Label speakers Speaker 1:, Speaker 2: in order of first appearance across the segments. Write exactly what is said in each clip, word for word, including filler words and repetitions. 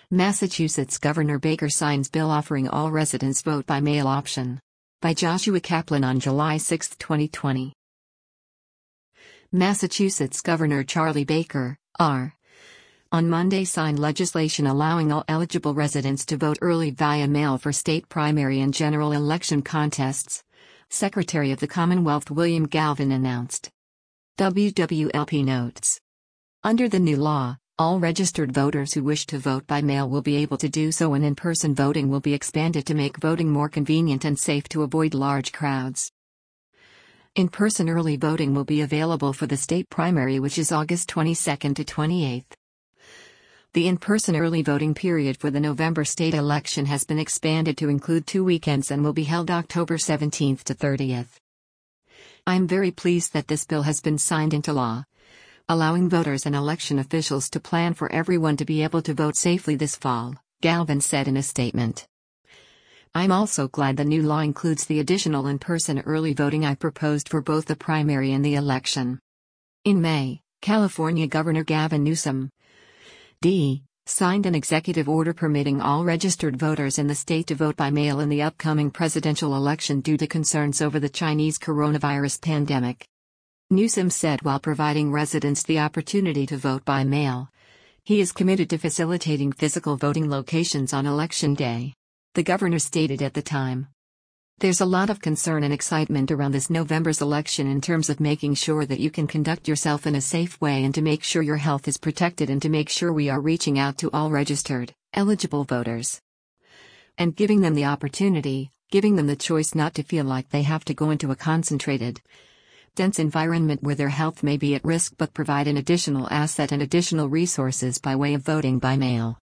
Speaker 1: Massachusetts Governor Baker signs bill offering all residents vote-by-mail option. By Joshua Kaplan on July sixth, twenty twenty. Massachusetts Governor Charlie Baker, R. on Monday signed legislation allowing all eligible residents to vote early via mail for state primary and general election contests, Secretary of the Commonwealth William Galvin announced. W W L P notes. Under the new law, all registered voters who wish to vote by mail will be able to do so, and in-person voting will be expanded to make voting more convenient and safe to avoid large crowds. In-person early voting will be available for the state primary, which is August twenty-second to twenty-eighth. The in-person early voting period for the November state election has been expanded to include two weekends and will be held October seventeenth to thirtieth. I am very pleased that this bill has been signed into law, allowing voters and election officials to plan for everyone to be able to vote safely this fall, Galvin said in a statement. I'm also glad the new law includes the additional in-person early voting I proposed for both the primary and the election. In May, California Governor Gavin Newsom, D. signed an executive order permitting all registered voters in the state to vote by mail in the upcoming presidential election due to concerns over the Chinese coronavirus pandemic. Newsom said while providing residents the opportunity to vote by mail, he is committed to facilitating physical voting locations on Election Day. The governor stated at the time. There's a lot of concern and excitement around this November's election in terms of making sure that you can conduct yourself in a safe way and to make sure your health is protected and to make sure we are reaching out to all registered, eligible voters. And giving them the opportunity, giving them the choice not to feel like they have to go into a concentrated, dense environment where their health may be at risk, but provide an additional asset and additional resources by way of voting by mail.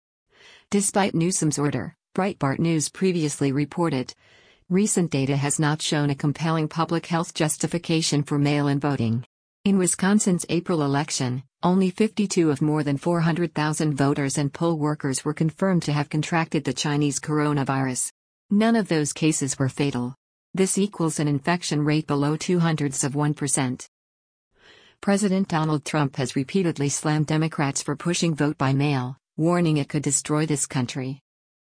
Speaker 1: Despite Newsom's order, Breitbart News previously reported, recent data has not shown a compelling public health justification for mail-in voting. In Wisconsin's April election, only fifty-two of more than four hundred thousand voters and poll workers were confirmed to have contracted the Chinese coronavirus. None of those cases were fatal. This equals an infection rate below two hundredths of one percent. President Donald Trump has repeatedly slammed Democrats for pushing vote by mail, warning it could destroy this country.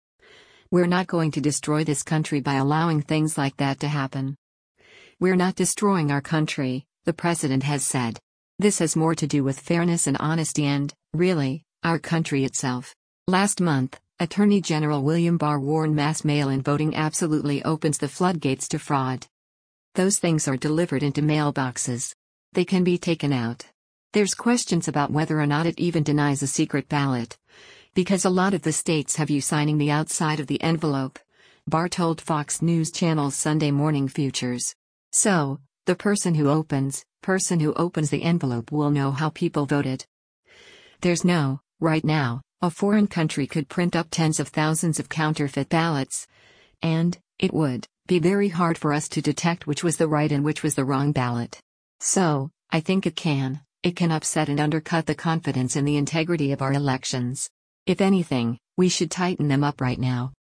Speaker 1: We're not going to destroy this country by allowing things like that to happen. We're not destroying our country, the president has said. This has more to do with fairness and honesty and, really, our country itself. Last month, Attorney General William Barr warned mass mail-in voting absolutely opens the floodgates to fraud. Those things are delivered into mailboxes. They can be taken out. There's questions about whether or not it even denies a secret ballot, because a lot of the states have you signing the outside of the envelope, Barr told Fox News Channel's Sunday Morning Futures. So, the person who opens, person who opens the envelope will know how people voted. There's no, right now, a foreign country could print up tens of thousands of counterfeit ballots, and it would be very hard for us to detect which was the right and which was the wrong ballot. So, I think it can, it can upset and undercut the confidence in the integrity of our elections. If anything, we should tighten them up right now.